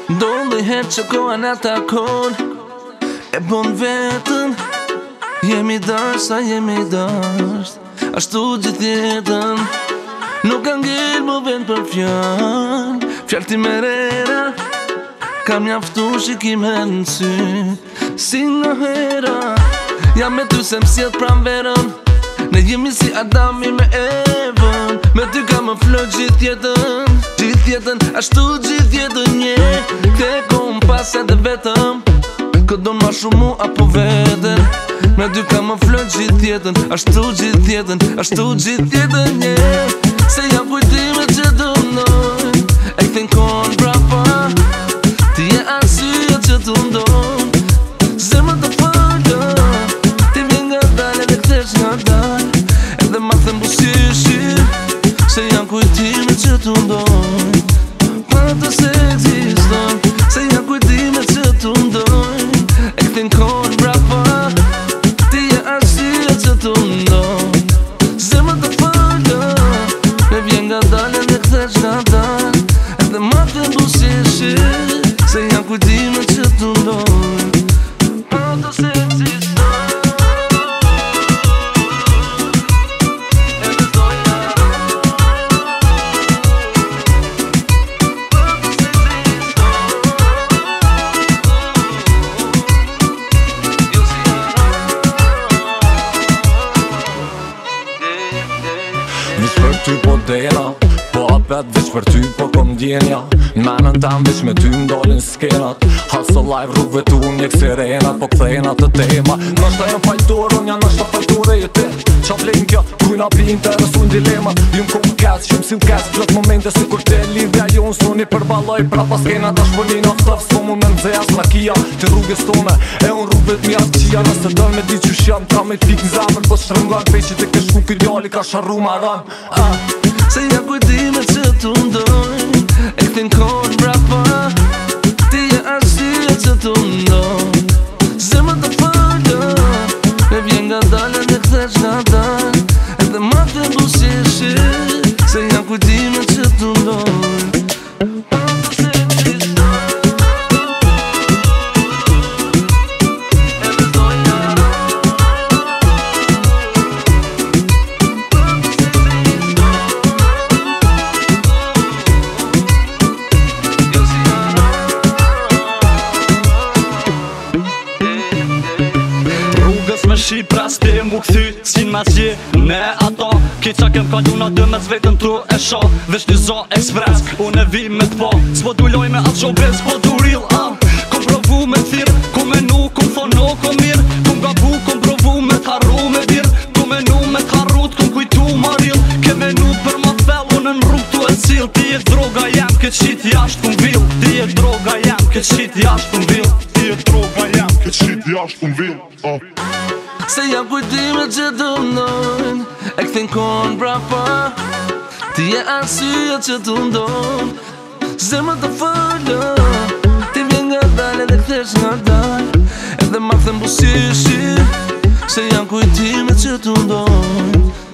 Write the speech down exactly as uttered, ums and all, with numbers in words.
Ndodhi herë që koha në takon e bon vetën. Jemi dasht, sa jemi dasht, ashtu gjithë jetën. Nuk ka ngell më vend për fjall, fjall ti merera. Kam mjaftu shikime në sy, si në hera. Jam me ty se m'sjet pram verën, ne jemi si Adami me Evën. Me ty ka më flot gjithë jetën, gjithë jetën, ashtu gjithë jetën nje. Te kom pas edhe vetëm, këtë do ma shumë mu apo veten. Me ty ka më flot gjithë jetën, ashtu gjithë jetën, ashtu gjithë jetën nje. Se jam kujtime që dëmnojnë, e këthin konë brapa. Ti e arsye që të ndonë, zemër të fëllë. Ti vjen nga dalë edhe kthesh nga dalë, edhe ma them busishir. Se jam kujtime që të ndonë, pa të se eksiston. Se jam kujtime që të ndonë, e këthin konë brapa. Ti e arsye që të ndonë, zemër të fëllë. Ti vjen nga dalë edhe kthesh nga dalë, edhe ma them busishir. Se jam kujtime që të ndojnë, pa të se eksiston. Edhe do jaroj, pa të se eksiston. Jo si jaroj. Vish për ty po dera, po apet vish për ty po kom djenja. Menën tem vish me ty m'dolin skenat. Hustle live rrugve tu një kësirenat, po kthejna të tema. Nështë e në fajtor, unë janë nështë të fajtore e ti. Qa vlejnë kjo, kujna pi interesun dilema. Jum kom kes, shumë si m'kes, plët momente si kur te lidhja jo në suni përbaloj. Pra pas kena ta shpolina stëf, s'ko mu me nëzejas lakia. Të rrugës tone, e unë rrugve t'mi as qia. Nëse dën me di që shjam, ka me t'pik në zemër. Po shrëngan peqit e këshku k'idjali ka sharru maran. Se jam kujtime që të ndojnë, e këthin konë brapa. Ti e arsye që të ndojnë, zemër të fëllë. E vjen nga dalë edhe kthesh nga dalë, edhe ma them busishir. Se jam kujtime që të ndojnë, pa të se eksiston. Edhe do jaroj, pa të se eksiston. Jo si Rrugës me Shqipra s'ti mu këthy, s'kin ma qje ne ato. Ki qa kem kaluna dë me zvetën tu e sho, vesh një zo ekspres, unë e vi me t'po. S'po du loj me atë showbiz, s'po du real am. Kom provu me thirë, kom menu, kom thono, kom mirë. Kom gabu, kom provu me t'harru me dirë. Kom menu me t'harru, t'kom kujtu ma real. Ke menu për ma thell, unë në rrug tu e cil. Ti e droga jem, këtë shit jasht kum vil. Ti e droga jem, këtë shit jasht kum vil. Ti e droga jem, këtë shit jasht kum vil. Se jam kujtime që të ndojnë, e këthin konë brapa. Ti e arsye që të ndojnë, zemër të fëllë. Ti vjen nga dalë edhe kthesh nga dalë, edhe ma them busishir. Se jam kujtime që të ndojnë,